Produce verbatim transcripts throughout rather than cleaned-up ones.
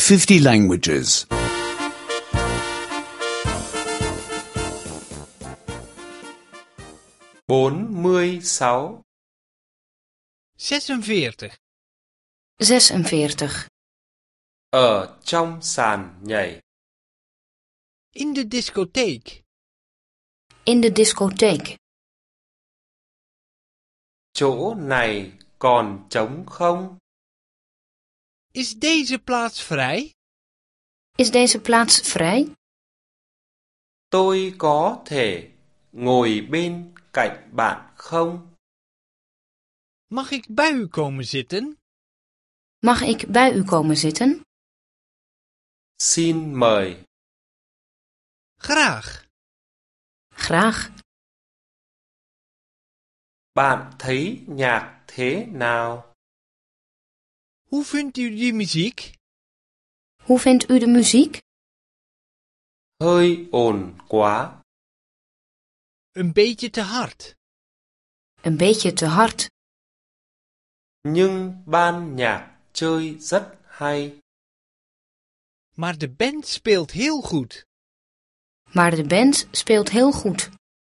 fifty languages. bốn mươi sáu. zesenveertig. zesenveertig. Ở trong sàn nhảy. In de discotheek. In de discotheek. Chỗ này còn trống không? Is deze plaats vrij? Is deze plaats vrij? Tôi có thể ngồi bên cạnh bạn không? Mag ik bij u komen zitten? Mag ik bij u komen zitten? Xin mời. Graag. Graag. Bạn thấy nhạc thế nào? Hoe vindt u die muziek? Hoe vindt u de muziek? Hơi ồn quá. Een beetje te hard. Een beetje te hard. Nhưng ban nhạc chơi rất hay. Maar de band speelt heel goed. Maar de band speelt heel goed.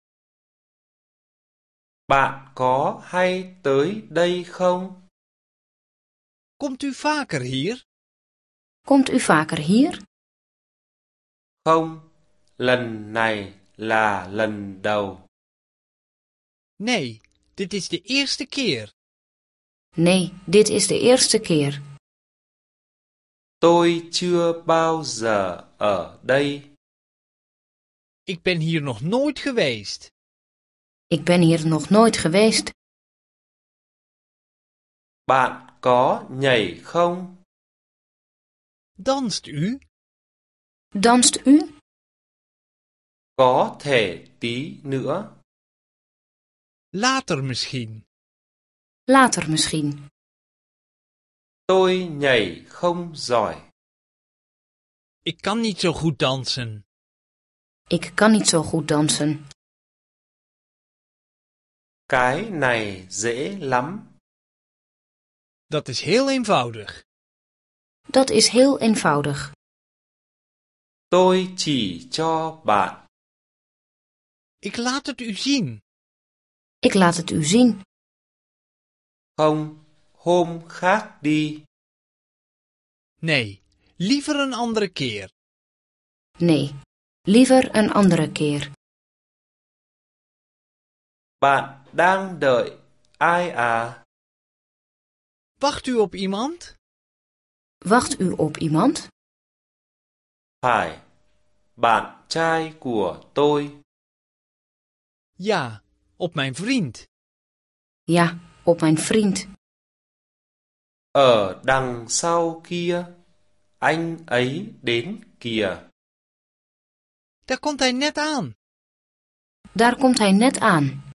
Bạn có hay tới đây không? Komt u vaker hier? Komt u vaker hier? Không, lần này là lần đầu. Nee, dit is de eerste keer. Nee, dit is de eerste keer. Tôi chưa bao giờ ở đây. Ik ben hier nog nooit geweest. Ik ben hier nog nooit geweest. Bạn có nhảy không? Danst u? Danst u? Có thể tí nữa. Later misschien. Later misschien. Tôi nhảy không giỏi. Ik kan niet zo goed dansen. Ik kan niet zo goed dansen. Cái này dễ lắm. Dat is heel eenvoudig. Dat is heel eenvoudig. Tôi chỉ cho bạn. Ik laat het u zien. Ik laat het u zien. Không, hôm khác đi. Nee, liever een andere keer. Nee, liever een andere keer. Bạn đang đợi ai à? Wacht u op iemand? Wacht u op iemand? Phải, bạn trai của tôi. Ja, op mijn vriend. Ja, op mijn vriend. Ở đằng sau kia, anh ấy đến kìa. Daar komt hij net aan. Daar komt hij net aan.